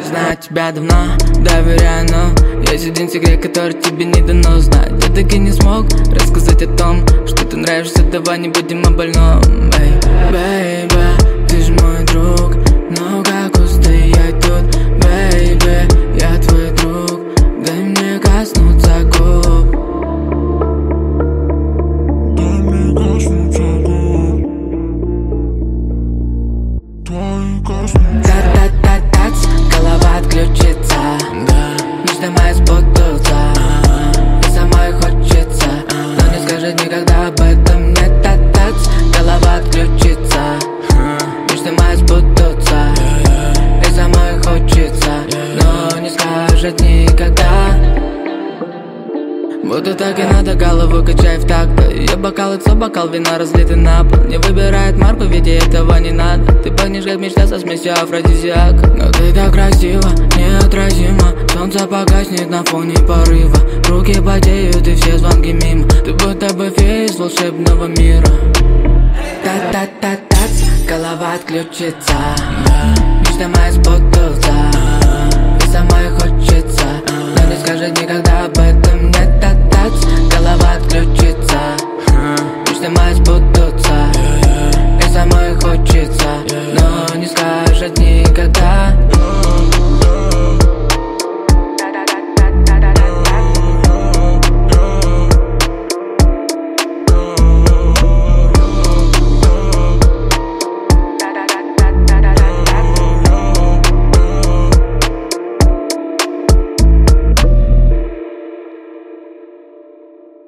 знаю тебя давно, доверяю, но есть один секрет, который тебе не дано знать. Я так и не смог рассказать о том, что ты нравишься, давай не будем о больном. Эй, бэйби, ты ж мой друг, но как устоять тут? Бэйби, я твой друг, дай мне коснуться губ. Дай мне коснуться губ. Твои коснуться. Та-та-та-тац, голова отключится. Мечта моя сбудутся. И самой хочется, но не скажет никогда об этом. Нет, та-тац, голова отключится. Мечта моя сбудутся. И самой хочется, но не скажет никогда. Будто так и надо, голову качай в такт. Ее бокал, лицо, бокал, вина разлиты на пол. Не выбирает марку, ведь ей этого не надо. Ты пахнешь как мечта со смесью афродизиака. Но ты так красиво, неотразимо. Солнце погаснет на фоне порыва. Руки потеют и все звонки мимо. Ты будто бы фея из волшебного мира. Та-та-та-тац, голова отключится. Мечта моя сбудутся. И самой хочется, но не скажет никогда об этом. Нет, та-тац, голова отключится. Мечта моя